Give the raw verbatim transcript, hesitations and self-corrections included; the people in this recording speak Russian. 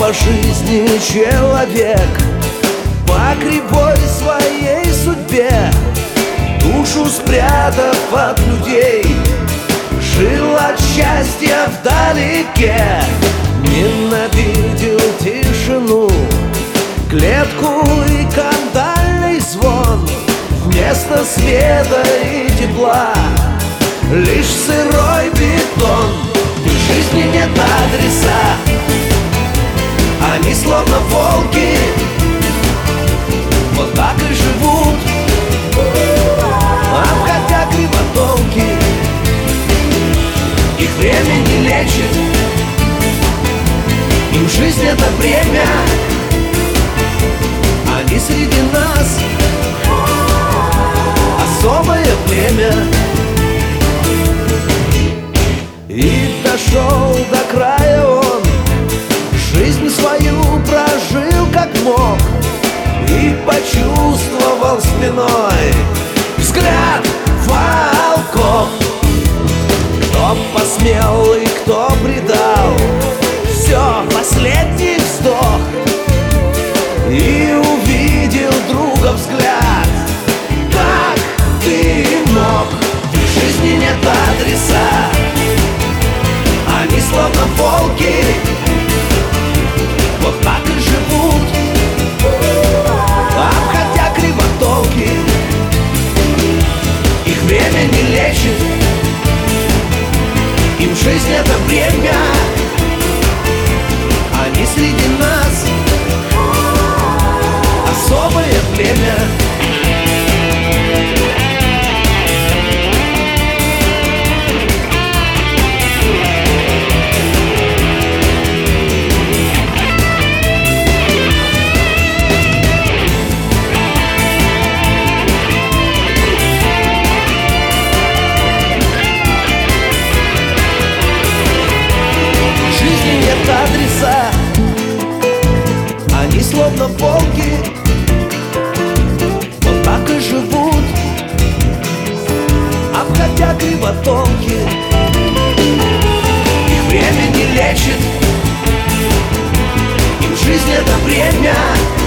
по жизни человек, по кривой своей судьбе, душу спрятав от людей, жил от счастья вдалеке. Ненавидел тишину, клетку и кандальный звон. Вместо света и тепла лишь сырой бетон. В жизни нет адреса, они словно волки, вот так и живут, обходя кривотолки. Их время не лечит, им жизнь это бремя. Они среди нас особое племя. И дошел до края он, жизнь свою прожил как мог, и почувствовал спиной взгляд волков. Кто посмел и кто предал, все, последний вздох. И увидел друга взгляд, как ты мог. В жизни нет адреса, они словно волки, вот так и живут, обходя кривотолки. Их время не лечит, им жизнь это бремя. Они среди нас особое племя. Адреса, они словно волки, вот так и живут, обходя кривотолки. Их время не лечит, им жизнь это бремя.